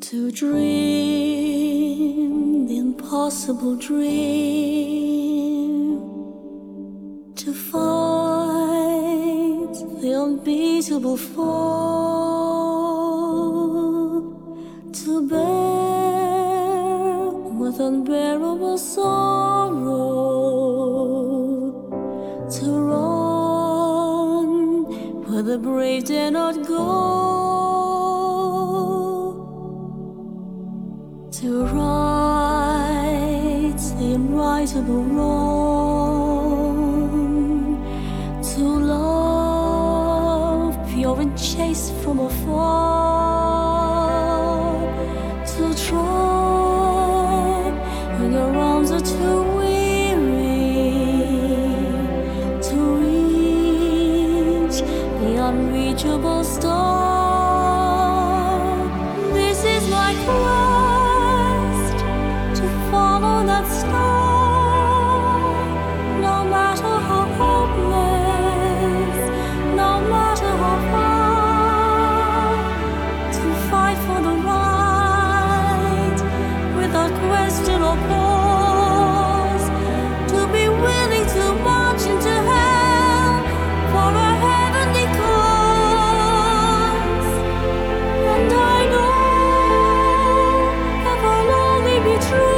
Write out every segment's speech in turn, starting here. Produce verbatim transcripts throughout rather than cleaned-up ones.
To dream the impossible dream, to fight the unbeatable foe, to bear with unbearable sorrow, to run where the brave dare not go, to right the unrightable wrong, to love pure and chaste from afar, to try when your arms are too weary, to reach the unreachable star. This is my quest, follow that star, no matter how hopeless, no matter how far, to fight for the right without question or pause, to be willing to march into hell for a heavenly cause. And I know if I'll only be true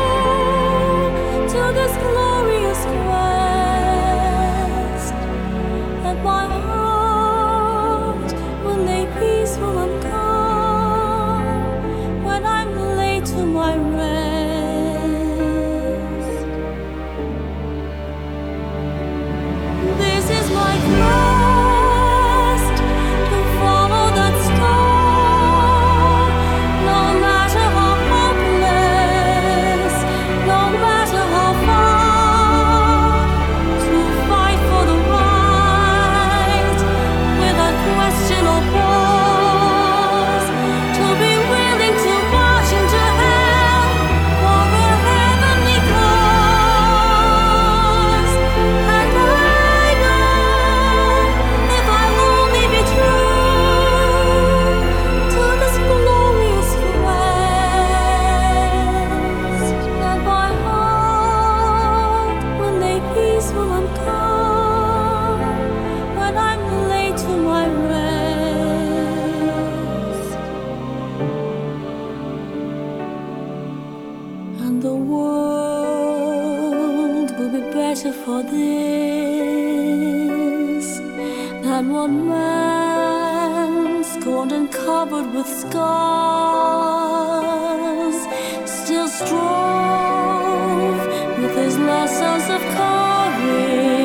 to this glorious quest, that my heart will lay peaceful and calm when I'm laid to my rest. This is my quest, to follow that star, no matter how hopeless, no matter how far, to fight for the right without question or pause, to be willing to march into hell for a heavenly cause. And I know if I'll only be true to this glorious quest, that my heart will lay peaceful and calm when I'm laid to my rest. And the world will be better for this than one man scorned and covered with scars, still strove with his lessons of courage.